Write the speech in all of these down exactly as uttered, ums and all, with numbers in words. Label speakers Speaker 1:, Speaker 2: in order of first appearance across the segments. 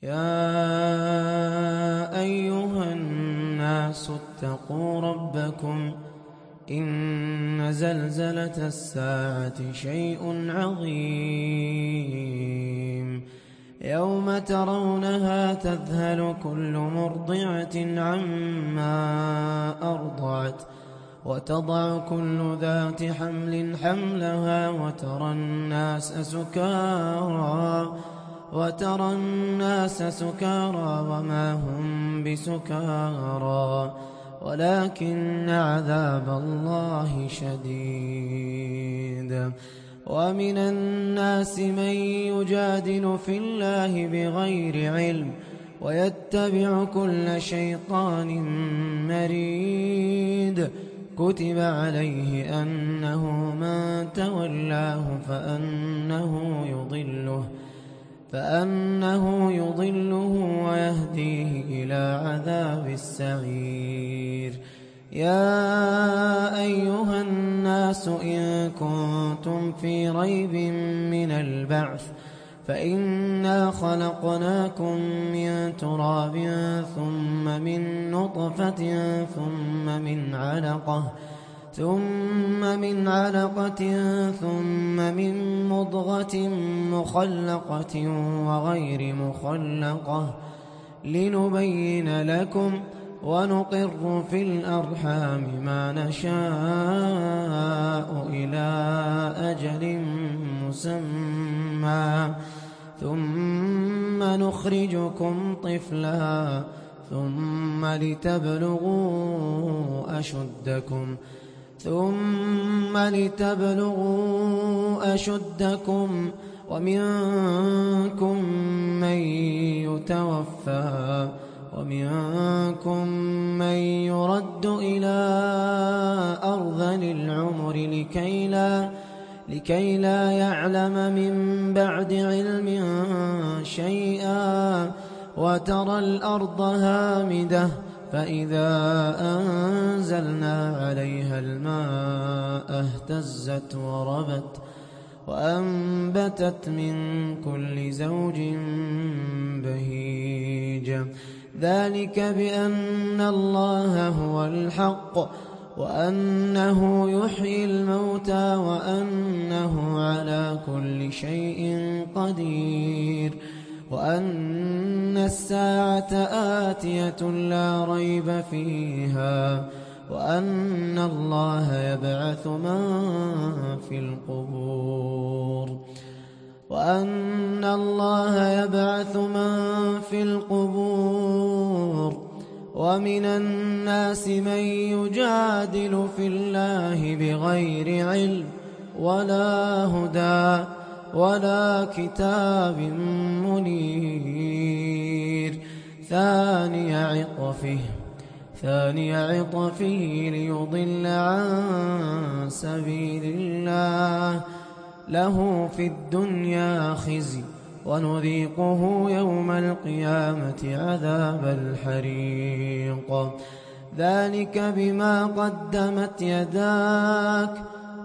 Speaker 1: يا أيها الناس اتقوا ربكم إن زلزلة الساعة شيء عظيم يوم ترونها تذهل كل مرضعة عما أرضعت وتضع كل ذات حمل حملها وترى الناس سكارى وترى الناس سكارى وما هم بسكارى ولكن عذاب الله شديد. ومن الناس من يجادل في الله بغير علم ويتبع كل شيطان مريد كتب عليه أنه من تولاه فأنه يضله فأنه يضله ويهديه إلى عذاب السعير. يا أيها الناس إن كنتم في ريب من البعث فإنا خلقناكم من تراب ثم من نطفة ثم من علقة ثم من علقة ثم من مضغة مخلقة وغير مخلقة لنبين لكم ونقر في الأرحام ما نشاء إلى أجل مسمى ثم نخرجكم طفلا ثم لتبلغوا أشدكم ثم لتبلغوا أشدكم ومنكم من يتوفى ومنكم من يرد إلى أرذل العمر لكي لا, لكي لا يعلم من بعد علم شيئا وترى الأرض هامدة فإذا أنزلنا عليها الماء اهتزت وربت وأنبتت من كل زوج بهيج ذلك بأن الله هو الحق وأنه يحيي الموتى وأنه على كل شيء قدير وأن الساعة آتية لا ريب فيها وأن الله يبعث من في القبور وأن الله يبعث من في القبور ومن الناس من يجادل في الله بغير علم ولا هدى ولا كتاب منير ثاني عطفه ثاني عطفه ليضل عن سبيل الله له في الدنيا خزي ونذيقه يوم القيامة عذاب الحريق ذلك بما قدمت يداك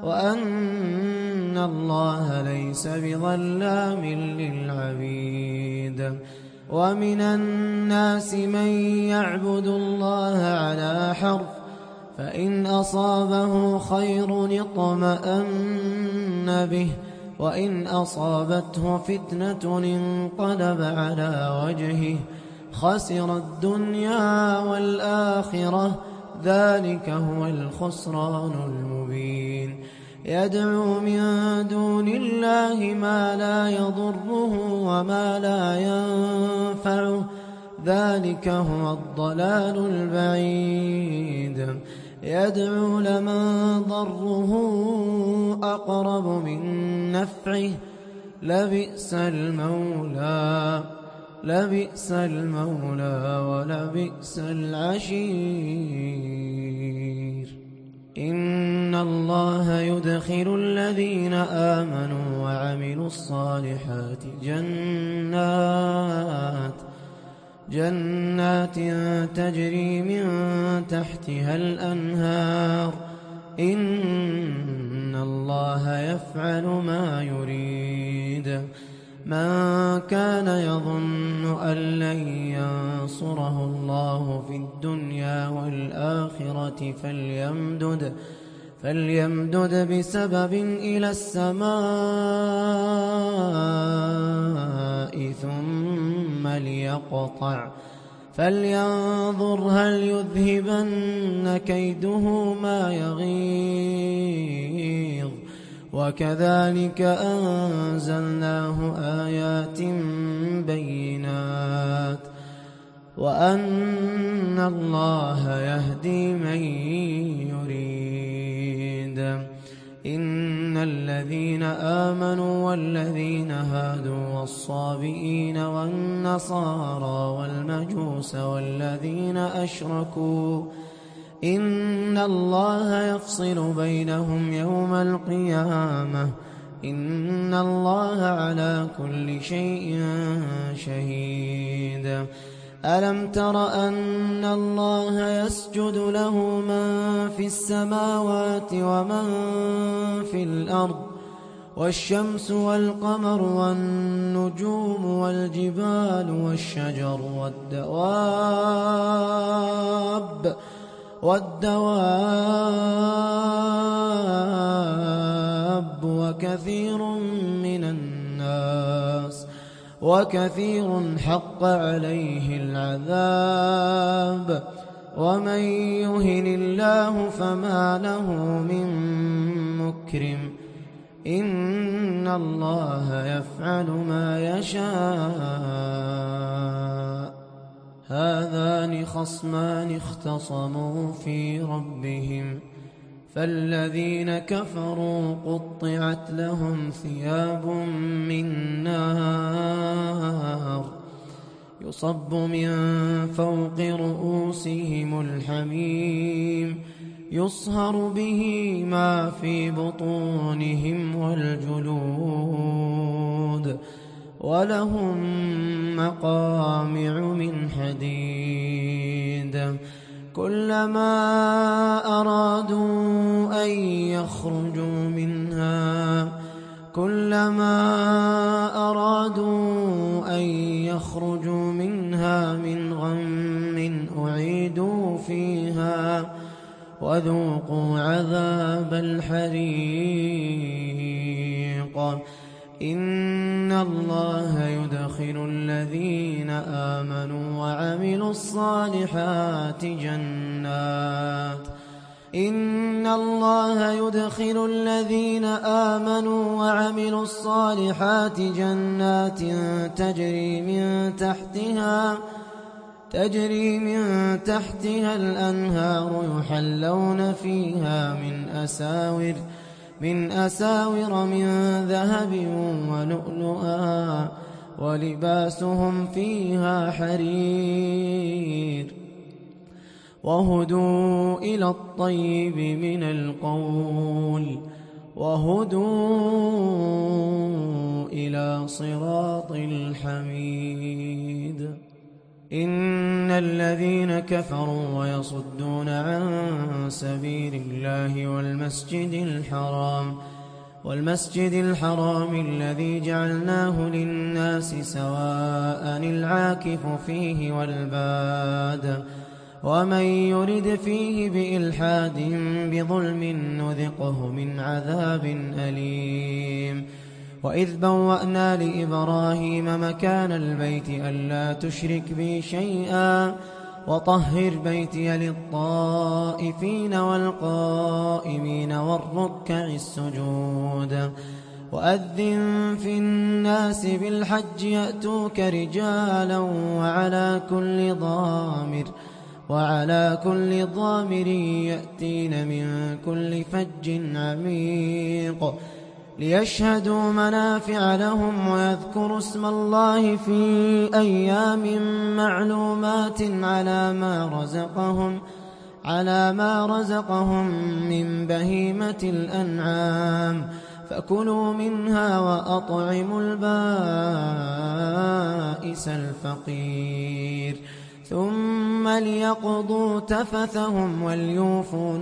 Speaker 1: وأن الله ليس بظلام للعبيد. ومن الناس من يعبد الله على حرف فإن أصابه خير اطمأن به وإن أصابته فتنة انقلب على وجهه خسر الدنيا والآخرة ذلك هو الخسران المبين. يدعو من دون الله ما لا يضره وما لا ينفعه ذلك هو الضلال البعيد. يدعو لمن ضره أقرب من نفعه لبئس المولى لبئس المولى ولبئس العشير. إن الله يدخل الذين آمنوا وعملوا الصالحات جنات جنات تجري من تحتها الأنهار إن الله يفعل ما يريد. من كان يظن أن لن ينصره الله في الدنيا والآخرة فليمدد فليمدد بسبب إلى السماء ثم ليقطع فلينظر هل يذهبن كيده ما يغيظ وكذلك أنزلناه آيات بينات وأن الله يهدي من يريد. إن الذين آمنوا والذين هادوا والصابئين والنصارى والمجوس والذين أشركوا إن الله يفصل بينهم يوم القيامة إن الله على كل شيء شهيد. ألم تر أن الله يسجد له من في السماوات ومن في الأرض والشمس والقمر والنجوم والجبال والشجر والدواب والدواب وكثير من الناس وكثير حق عليه العذاب ومن يهن الله فما له من مكرم إن الله يفعل ما يشاء. هذان خصمان اختصموا في ربهم فالذين كفروا قطعت لهم ثياب من نار يصب من فوق رؤوسهم الحميم يصهر به ما في بطونهم والجلود ولهم مقامع من حديد كلما أرادوا أن يخرجوا منها كلما أرادوا أن يخرجوا منها من غم أعيدوا فيها وذوقوا عذاب الحريق. إن الله يدخل الذين آمنوا وعملوا الصالحات جنات إن الله يدخل الذين آمنوا وعملوا الصالحات جنات تجري من تحتها تجري من تحتها الأنهار يحلون فيها من أساور من أساور من ذهب ولؤلؤا ولباسهم فيها حرير وهدوا إلى الطيب من القول وهدوا إلى صراط الحميد. إن الذين كفروا ويصدون عن سبيل الله والمسجد الحرام والمسجد الحرام الذي جعلناه للناس سواء العاكف فيه والباد ومن يرد فيه بإلحاد بظلم نذقه من عذاب أليم. وإذ بوأنا لإبراهيم مكان البيت ألا تشرك بي شيئا وطهر بيتي للطائفين والقائمين والركع السجود وأذن في الناس بالحج يأتوك رجالا وعلى كل ضامر وعلى كل ضامر يأتين من كل فج عميق ليشهدوا منافع لهم ويذكروا اسم الله في أيام معلومات على ما رزقهم على ما رزقهم من بهيمة الأنعام فكلوا منها وأطعموا البائس الفقير ثم ليقضوا تفثهم وليوفوا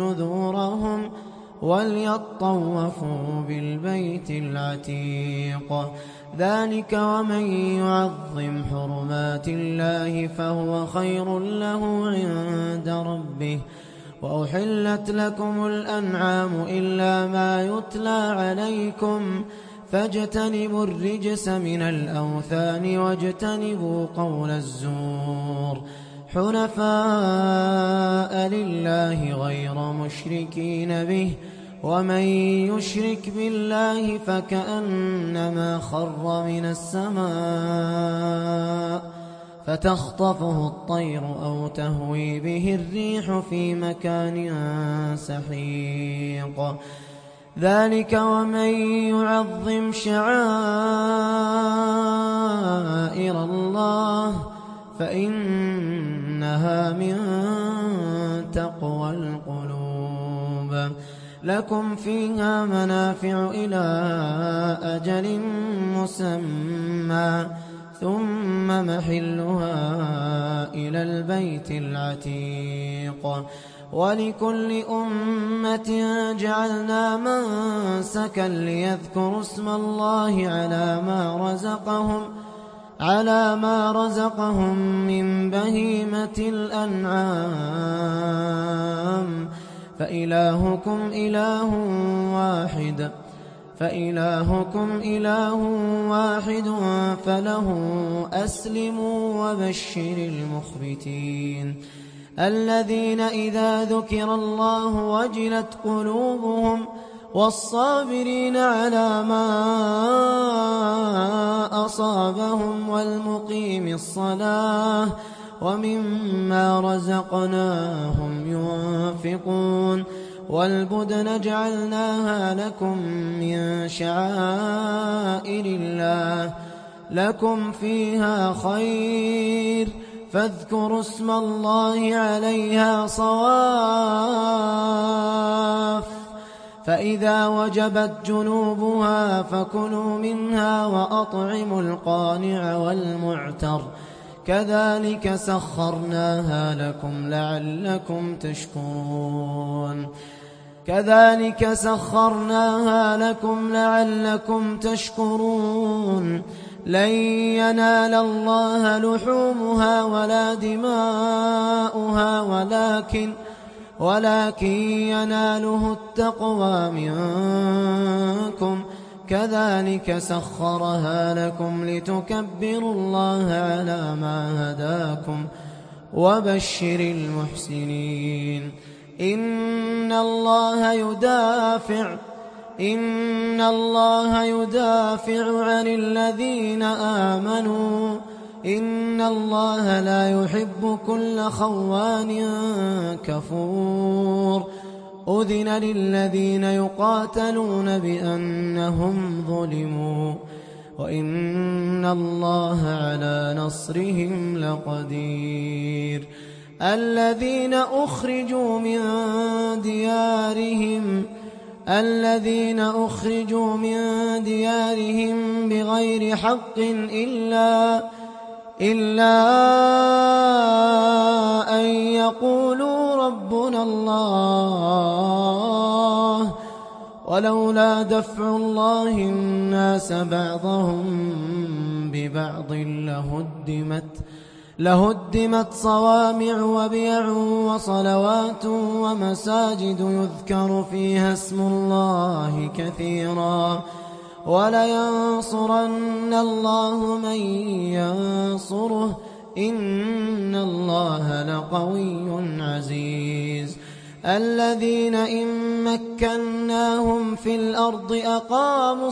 Speaker 1: نذورهم وليطوفوا بالبيت العتيق ذلك ومن يعظم حرمات الله فهو خير له عند ربه. وأحلت لكم الأنعام إلا ما يتلى عليكم فاجتنبوا الرجس من الأوثان واجتنبوا قول الزور حنفاء لله غير مشركين به ومن يشرك بالله فكأنما خر من السماء فتخطفه الطير أو تهوي به الريح في مكان سحيق. ذلك ومن يعظم شعائر الله فإنها من تقوى القلوب. لكم فيها منافع إلى أجل مسمى ثم محلها إلى البيت العتيق. ولكل أمة جعلنا منسكا ليذكروا اسم الله على ما رزقهم على ما رزقهم من بهيمة الأنعام فإلهكم إله واحد فإلهكم إله واحد فله أسلموا وبشر المخبتين الذين إذا ذكر الله وجلت قلوبهم والصابرين على ما أصابهم والمقيم الصلاة ومما رزقناهم ينفقون. والبدن جعلناها لكم من شعائر الله لكم فيها خير فاذكروا اسم الله عليها صواف فإذا وجبت جنوبها فكلوا منها وأطعموا القانع والمعتر كذلك سخرناها لكم لعلكم تشكرون كذلك سخرناها لكم لعلكم تشكرون لن ينال الله لحومها ولا دماؤها ولكن ولكن يناله التقوى منكم كذلك سخرها لكم لتكبروا الله على ما هداكم وبشر المحسنين. إن الله يدافع إن الله يدافع عن الذين آمنوا إن الله لا يحب كل خوان كفور. أذن للذين يقاتلون بأنهم ظلموا وإن الله على نصرهم لقدير. الذين أخرجوا من ديارهم الذين أخرجوا من ديارهم بغير حق إلا إلا أن يقولوا ربنا الله ولولا دفع الله الناس بعضهم ببعض لهدمت لهدمت صوامع وبيع وصلوات ومساجد يذكر فيها اسم الله كثيرا ولينصرن الله من ينصره إن الله لقوي عزيز. الذين إن مكناهم في الأرض أقاموا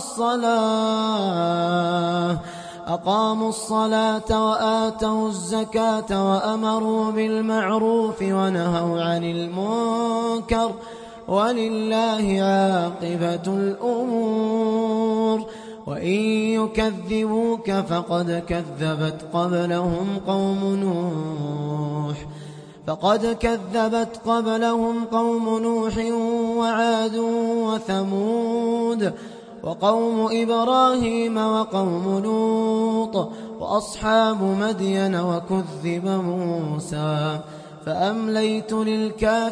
Speaker 1: الصلاة أقاموا الصلاة وآتوا الزكاة وأمروا بالمعروف ونهوا عن المنكر ولله عاقبة الأمور. وإن يكذبوك فقد كذبت قبلهم قوم نوح فقد كذبت قبلهم قوم نوح وعاد وثمود وقوم إبراهيم وقوم لوط وأصحاب مدين وكذب موسى فأمليت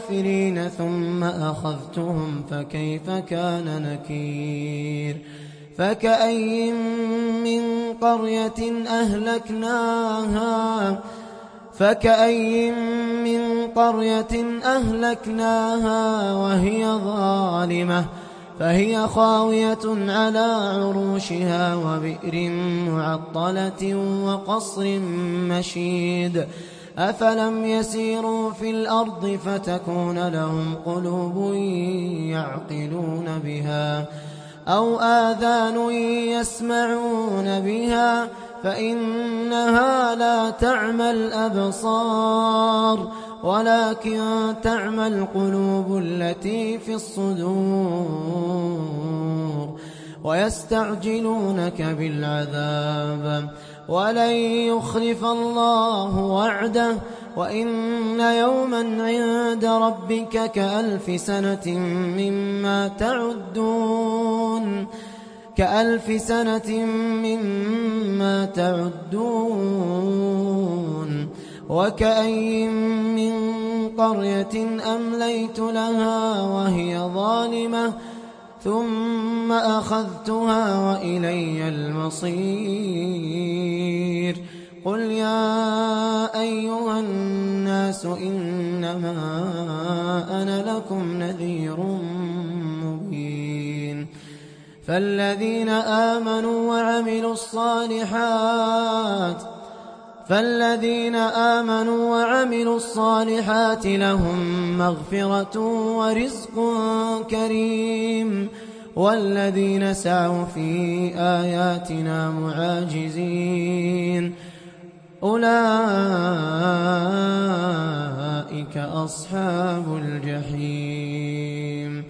Speaker 1: للكافرين ثم أخذتهم فكيف كان نكير. فكأي من قرية أهلكناها فكأي من قرية أهلكناها وهي ظالمة فهي خاوية على عروشها وبئر معطلة وقصر مشيد أفلم يسيروا في الأرض فتكون لهم قلوب يعقلون بها أو آذان يسمعون بها فإنها لا تعمى الأبصار ولكن تعمى القلوب التي في الصدور ويستعجلونك بالعذاب ولن يخلف الله وعده وإن يوما عند ربك كألف سنة مما تعدون كألف سنة مما تعدون وكأي من قرية أمليت لها وهي ظالمة ثم أخذتها وإلي المصير قل يا أيها الناس إنما أنا لكم نذير مبين فالذين آمنوا وعملوا الصالحات فالذين آمنوا وعملوا الصالحات لهم مغفرة ورزق كريم والذين سعوا في آياتنا معاجزين أولئك أصحاب الجحيم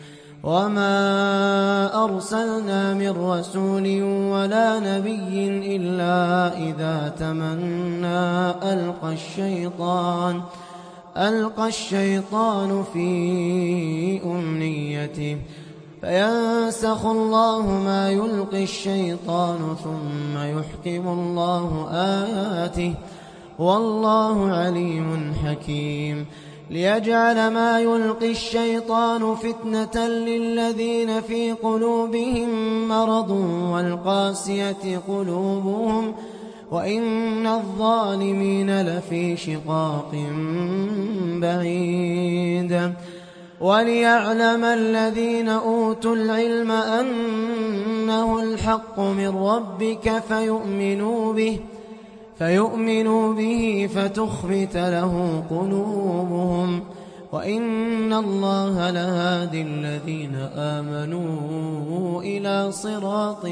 Speaker 1: وما أرسلنا من رسول ولا نبي إلا إذا تمنى ألقى الشيطان ألقى الشيطان في أمنيته فينسخ الله ما يلقي الشيطان ثم يحكم الله آياته والله عليم حكيم ليجعل ما يلقي الشيطان فتنة للذين في قلوبهم مرض والقاسية قلوبهم وإن الظالمين لفي شقاق بعيد وليعلم الذين أوتوا العلم أنه الحق من ربك فيؤمنوا به فيؤمنوا به فتخبت له قلوبهم وإن الله لهادي الذين آمنوا إلى صراط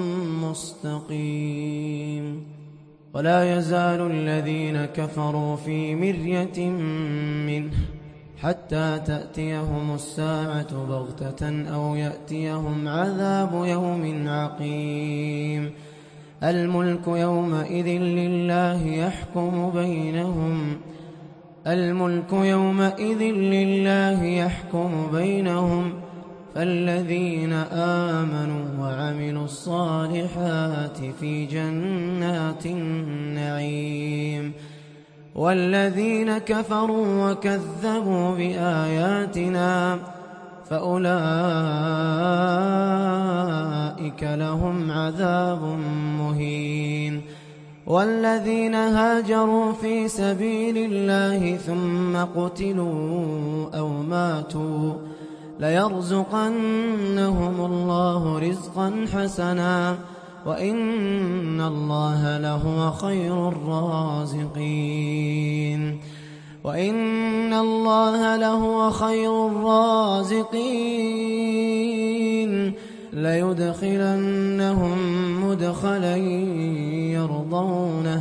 Speaker 1: مستقيم ولا يزال الذين كفروا في مرية منه حتى تأتيهم الساعة بغتة أو يأتيهم عذاب يوم عقيم الملك يومئذ لله يحكم بينهم الملك يومئذ لله يحكم بينهم فالذين آمنوا وعملوا الصالحات في جنات النعيم والذين كفروا وكذبوا بآياتنا فأولئك لهم عذاب مهين والذين هاجروا في سبيل الله ثم قتلوا أو ماتوا ليرزقنهم الله رزقا حسنا وإن الله لهو خير الرازقين وإن الله لهو خير الرازقين ليدخلنهم مدخلا يرضونه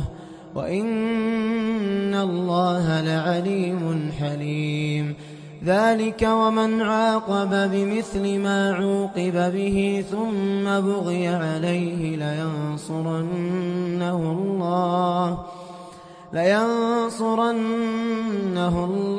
Speaker 1: وإن الله لعليم حليم ذلك ومن عاقب بمثل ما عوقب به ثم بغي عليه لينصرنه الله لينصرنه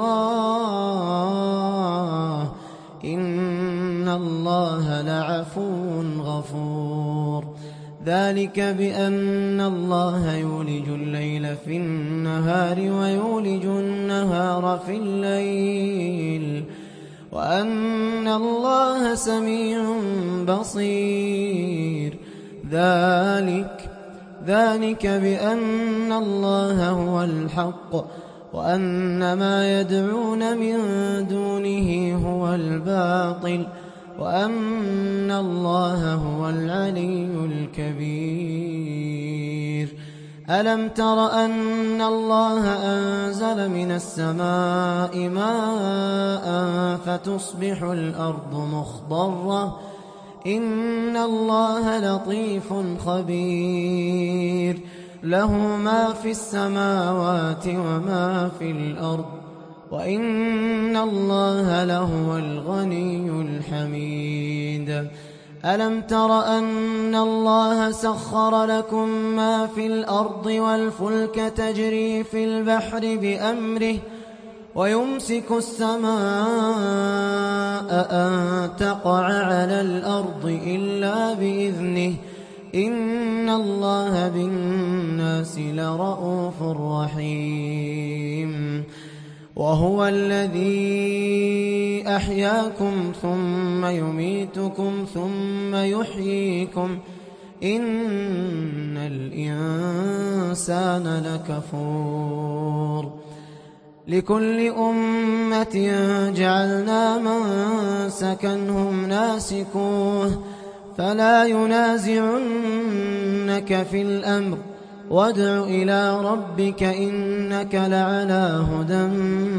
Speaker 1: الله إن الله لعفو غفور ذلك بأن الله يولج الليل في النهار ويولج النهار في الليل وأن الله سميع بصير ذلك ذلك بأن الله هو الحق وأن ما يدعون من دونه هو الباطل وأن الله هو العلي الكبير. ألم تر أن الله أنزل من السماء ماء فتصبح الأرض مخضرة إن الله لطيف خبير له ما في السماوات وما في الأرض وإن الله لهو الغني الحميد. ألم تر أن الله سخر لكم ما في الأرض والفلك تجري في البحر بأمره ويمسك السماء أن تقع على الأرض إلا بإذنه إن الله بالناس لرءوف رحيم. وهو الذي أحياكم ثم يميتكم ثم يحييكم إن الإنسان لكفور. لكل أمة جعلنا منسكا ناسكوه فلا ينازعنك في الأمر وادع إلى ربك إنك لعلى هدى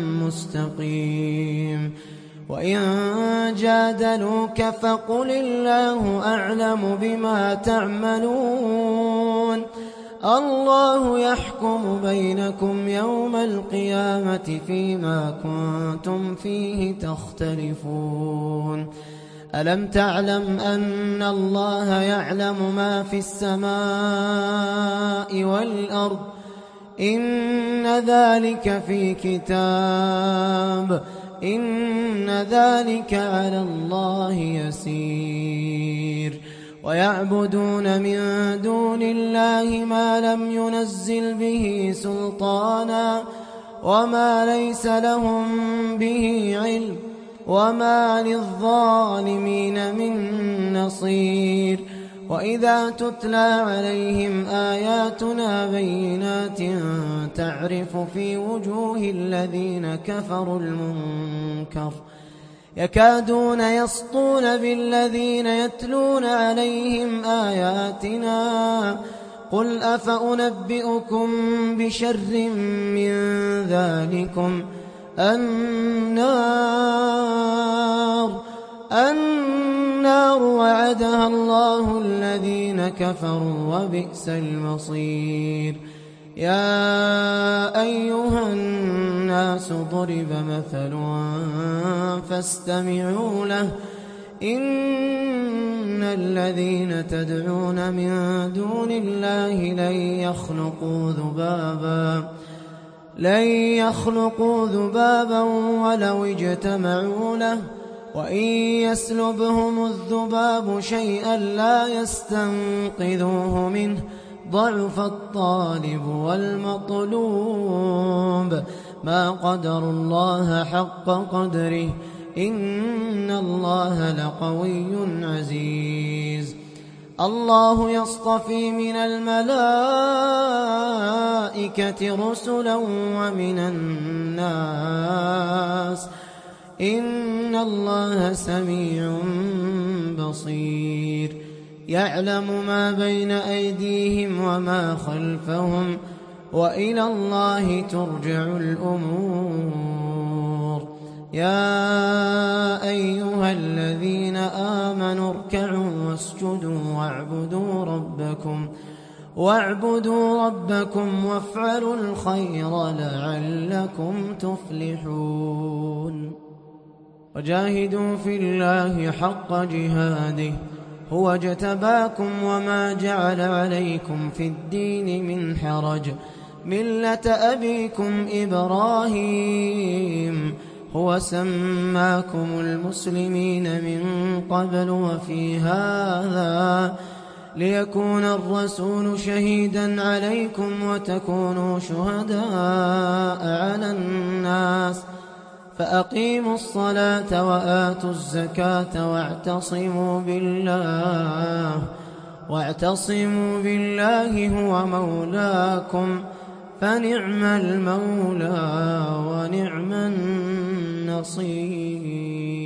Speaker 1: مستقيم. وإن جادلوك فقل الله أعلم بما تعملون الله يحكم بينكم يوم القيامة فيما كنتم فيه تختلفون. ألم تعلم أن الله يعلم ما في السماء والأرض إن ذلك في كتاب إن ذلك على الله يسير. ويعبدون من دون الله ما لم ينزل به سلطانا وما ليس لهم به علم وما للظالمين من نصير. وإذا تتلى عليهم آياتنا بينات تعرف في وجوه الذين كفروا المنكر يكادون يسطون بالذين يتلون عليهم آياتنا قل أفأنبئكم بشر من ذلكم النار النار وعدها الله الذين كفروا وبئس المصير. يا أيها الناس ضرب مثل فاستمعوا له إن الذين تدعون من دون الله لن يخلقوا ذبابا لن يخلقوا ذبابا ولو اجتمعوا له وإن يسلبهم الذباب شيئا لا يستنقذوه منه ضعف الطالب والمطلوب ما قدر الله حق قدره إن الله لقوي عزيز. الله يصطفي من الملائكة رسلا ومن الناس إن الله سميع بصير. يعلم ما بين أيديهم وما خلفهم وإلى الله ترجع الأمور. يا أيها الذين آمنوا اركعوا واسجدوا واعبدوا ربكم واعبدوا ربكم وافعلوا الخير لعلكم تفلحون. وجاهدوا في الله حق جهاده هو اجتباكم وما جعل عليكم في الدين من حرج ملة أبيكم إبراهيم هو سماكم المسلمين من قبل وفي هذا ليكون الرسول شهيدا عليكم وتكونوا شهداء على الناس فأقيموا الصلاة وآتوا الزكاة واعتصموا بالله واعتصموا بالله هو مولاكم فنعم المولى ونعم النصير.